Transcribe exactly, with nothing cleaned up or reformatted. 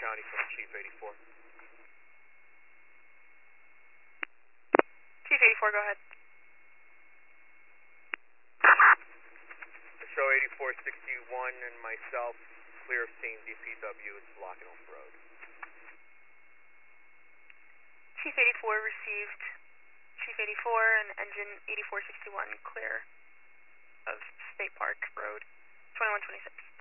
County from Chief eighty-four. Chief eighty-four, go ahead. Show eighty-four sixty-one and myself clear of scene. D P W is blocking off the road. Chief eighty-four received. Chief eighty-four and engine eighty-four sixty-one clear of State Park Road, twenty-one twenty-six.